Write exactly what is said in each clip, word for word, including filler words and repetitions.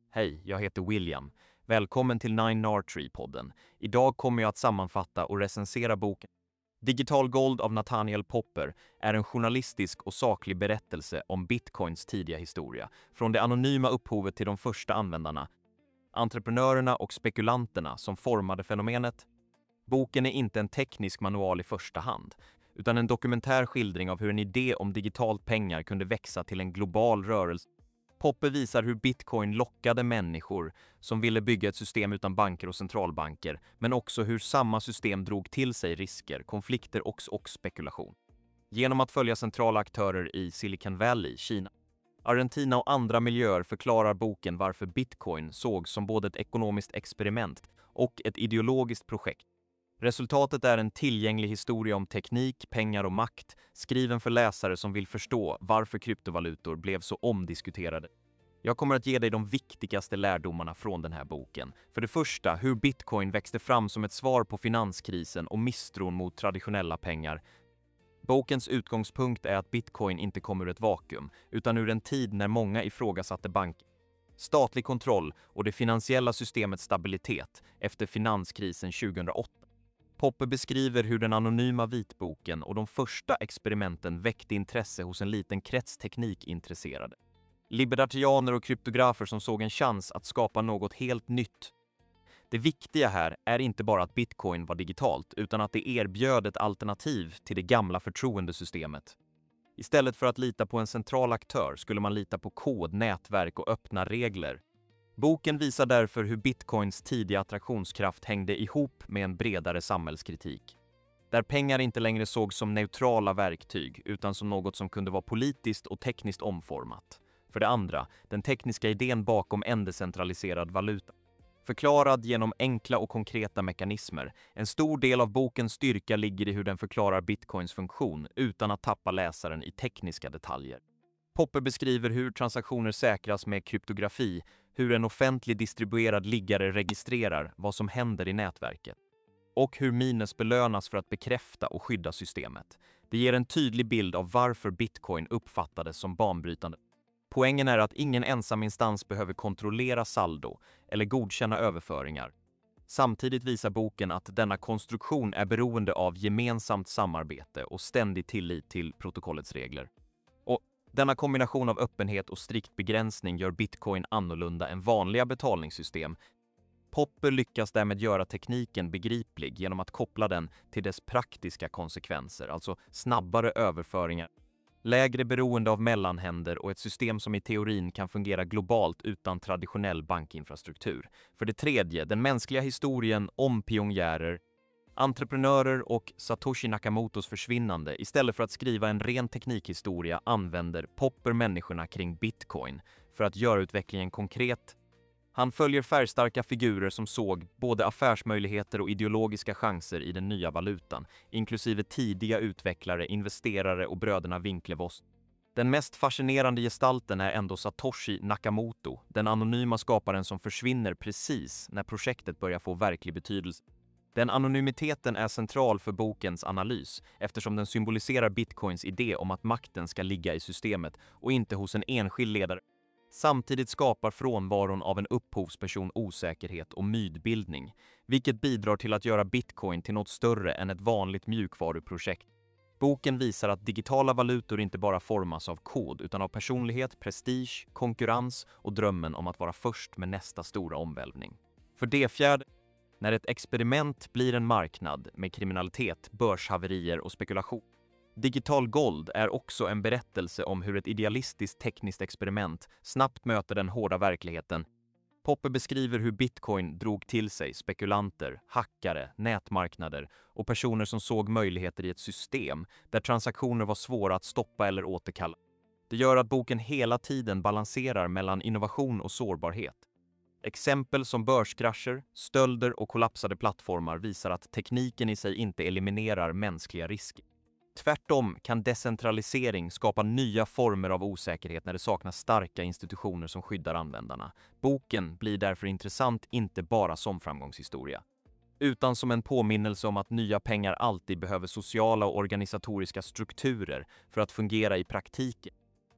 Hej, jag heter William. Välkommen till Nine Nartree-podden. Idag kommer jag att sammanfatta och recensera boken Digital Gold av Nathaniel Popper är en journalistisk och saklig berättelse om Bitcoins tidiga historia, från det anonyma upphovet till de första användarna, entreprenörerna och spekulanterna som formade fenomenet. Boken är inte en teknisk manual i första hand, utan en dokumentär skildring av hur en idé om digitalt pengar kunde växa till en global rörelse. Popper visar hur Bitcoin lockade människor som ville bygga ett system utan banker och centralbanker, men också hur samma system drog till sig risker, konflikter och, och spekulation. Genom att följa centrala aktörer i Silicon Valley, Kina, Argentina och andra miljöer förklarar boken varför Bitcoin sågs som både ett ekonomiskt experiment och ett ideologiskt projekt. Resultatet är en tillgänglig historia om teknik, pengar och makt, skriven för läsare som vill förstå varför kryptovalutor blev så omdiskuterade. Jag kommer att ge dig de viktigaste lärdomarna från den här boken. För det första, hur Bitcoin växte fram som ett svar på finanskrisen och misstron mot traditionella pengar. Bokens utgångspunkt är att Bitcoin inte kommer ur ett vakuum, utan ur en tid när många ifrågasatte bank, statlig kontroll och det finansiella systemets stabilitet efter finanskrisen tjugohundraåtta. Popper beskriver hur den anonyma vitboken och de första experimenten väckte intresse hos en liten krets teknikintresserade. Libertarianer och kryptografer som såg en chans att skapa något helt nytt. Det viktiga här är inte bara att Bitcoin var digitalt, utan att det erbjöd ett alternativ till det gamla förtroendesystemet. Istället för att lita på en central aktör skulle man lita på kod, nätverk och öppna regler. Boken visar därför hur Bitcoins tidiga attraktionskraft hängde ihop med en bredare samhällskritik, där pengar inte längre sågs som neutrala verktyg utan som något som kunde vara politiskt och tekniskt omformat. För det andra, den tekniska idén bakom en decentraliserad valuta. Förklarad genom enkla och konkreta mekanismer. En stor del av bokens styrka ligger i hur den förklarar Bitcoins funktion utan att tappa läsaren i tekniska detaljer. Popper beskriver hur transaktioner säkras med kryptografi, hur en offentlig distribuerad liggare registrerar vad som händer i nätverket och hur miners belönas för att bekräfta och skydda systemet. Det ger en tydlig bild av varför Bitcoin uppfattades som banbrytande. Poängen är att ingen ensam instans behöver kontrollera saldo eller godkänna överföringar. Samtidigt visar boken att denna konstruktion är beroende av gemensamt samarbete och ständig tillit till protokollets regler. Och denna kombination av öppenhet och strikt begränsning gör Bitcoin annorlunda än vanliga betalningssystem. Popper lyckas därmed göra tekniken begriplig genom att koppla den till dess praktiska konsekvenser, alltså snabbare överföringar, lägre beroende av mellanhänder och ett system som i teorin kan fungera globalt utan traditionell bankinfrastruktur. För det tredje, den mänskliga historien om pionjärer, entreprenörer och Satoshi Nakamotos försvinnande. Istället för att skriva en ren teknikhistoria använder Popper människorna kring Bitcoin för att göra utvecklingen konkret. Han följer färgstarka figurer som såg både affärsmöjligheter och ideologiska chanser i den nya valutan, inklusive tidiga utvecklare, investerare och bröderna Winklevoss. Den mest fascinerande gestalten är ändå Satoshi Nakamoto, den anonyma skaparen som försvinner precis när projektet börjar få verklig betydelse. Den anonymiteten är central för bokens analys eftersom den symboliserar Bitcoins idé om att makten ska ligga i systemet och inte hos en enskild ledare. Samtidigt skapar frånvaron av en upphovsperson osäkerhet och mytbildning, vilket bidrar till att göra Bitcoin till något större än ett vanligt mjukvaruprojekt. Boken visar att digitala valutor inte bara formas av kod utan av personlighet, prestige, konkurrens och drömmen om att vara först med nästa stora omvälvning. För det fjärde, när ett experiment blir en marknad med kriminalitet, börshaverier och spekulation. Digital Gold är också en berättelse om hur ett idealistiskt tekniskt experiment snabbt möter den hårda verkligheten. Popper beskriver hur Bitcoin drog till sig spekulanter, hackare, nätmarknader och personer som såg möjligheter i ett system där transaktioner var svåra att stoppa eller återkalla. Det gör att boken hela tiden balanserar mellan innovation och sårbarhet. Exempel som börskrascher, stölder och kollapsade plattformar visar att tekniken i sig inte eliminerar mänskliga risker. Tvärtom kan decentralisering skapa nya former av osäkerhet när det saknas starka institutioner som skyddar användarna. Boken blir därför intressant inte bara som framgångshistoria, utan som en påminnelse om att nya pengar alltid behöver sociala och organisatoriska strukturer för att fungera i praktiken.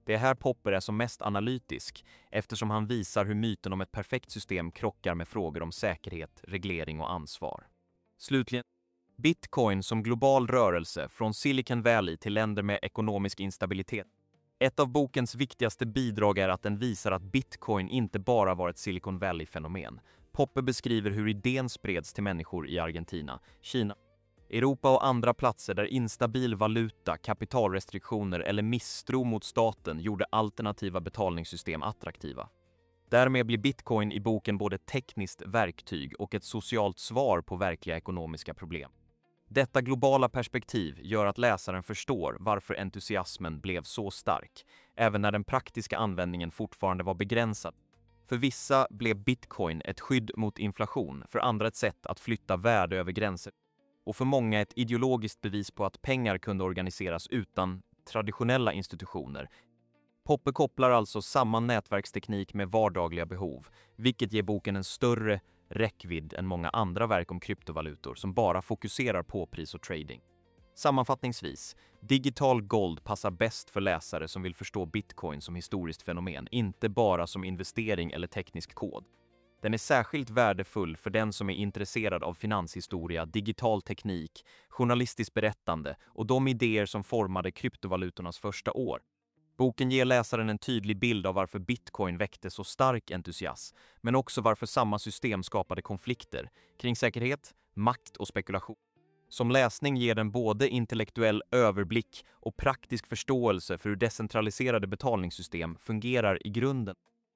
Det är här Popper är som mest analytisk, eftersom han visar hur myten om ett perfekt system krockar med frågor om säkerhet, reglering och ansvar. Slutligen, Bitcoin som global rörelse från Silicon Valley till länder med ekonomisk instabilitet. Ett av bokens viktigaste bidrag är att den visar att Bitcoin inte bara var ett Silicon Valley-fenomen. Popper beskriver hur idén spreds till människor i Argentina, Kina, Europa och andra platser där instabil valuta, kapitalrestriktioner eller misstro mot staten gjorde alternativa betalningssystem attraktiva. Därmed blir Bitcoin i boken både ett tekniskt verktyg och ett socialt svar på verkliga ekonomiska problem. Detta globala perspektiv gör att läsaren förstår varför entusiasmen blev så stark, även när den praktiska användningen fortfarande var begränsad. För vissa blev Bitcoin ett skydd mot inflation, för andra ett sätt att flytta värde över gränser. Och för många ett ideologiskt bevis på att pengar kunde organiseras utan traditionella institutioner. Popper kopplar alltså samman nätverksteknik med vardagliga behov, vilket ger boken en större räckvidd än många andra verk om kryptovalutor som bara fokuserar på pris och trading. Sammanfattningsvis, Digital Gold passar bäst för läsare som vill förstå Bitcoin som historiskt fenomen, inte bara som investering eller teknisk kod. Den är särskilt värdefull för den som är intresserad av finanshistoria, digital teknik, journalistiskt berättande och de idéer som formade kryptovalutornas första år. Boken ger läsaren en tydlig bild av varför Bitcoin väckte så stark entusiasm, men också varför samma system skapade konflikter kring säkerhet, makt och spekulation. Som läsning ger den både intellektuell överblick och praktisk förståelse för hur decentraliserade betalningssystem fungerar i grunden.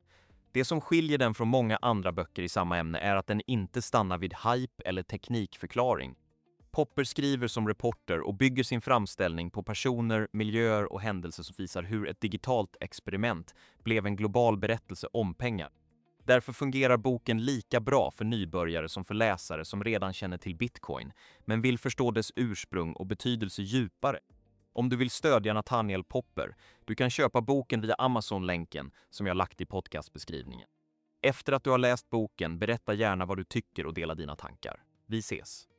Det som skiljer den från många andra böcker i samma ämne är att den inte stannar vid hype eller teknikförklaring. Popper skriver som reporter och bygger sin framställning på personer, miljöer och händelser som visar hur ett digitalt experiment blev en global berättelse om pengar. Därför fungerar boken lika bra för nybörjare som för läsare som redan känner till Bitcoin, men vill förstå dess ursprung och betydelse djupare. Om du vill stödja Nathaniel Popper, du kan köpa boken via Amazon-länken som jag lagt i podcastbeskrivningen. Efter att du har läst boken, berätta gärna vad du tycker och dela dina tankar. Vi ses!